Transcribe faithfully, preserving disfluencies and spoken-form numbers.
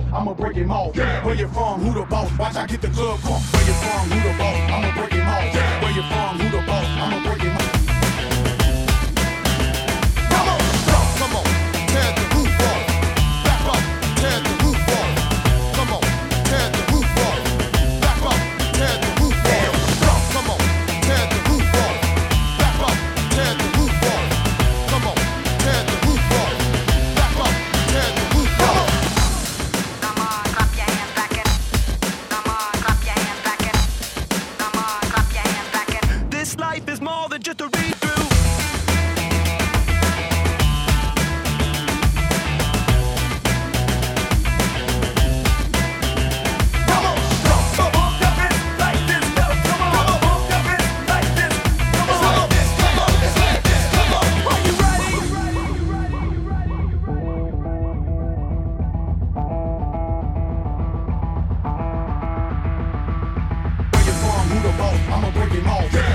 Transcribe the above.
I'ma break him off. Where you from? Who the boss? Watch I get the club pump. Where you from? Who the boss? I'ma break him off. Where you from? Who the boss? I'ma break him off. Come on, come on, tear the roof off. Back up, tear the roof off. Come on, tear the roof off. Back up, tear the roof off. Come on, tear the roof off. Back up, tear the roof off. Come on, tear the roof off. Back up, tear the roof off. Come on, clap your hands back in. Come on, clap your hands back in. Come on, clap your hands back in. This life is more than just a read through. Come on, come on, come on, like this, come on, come on, come on, like this, come on, like this, come on, it's like this, come on. Are you ready? Where you from? Who the boss? I'ma break him off.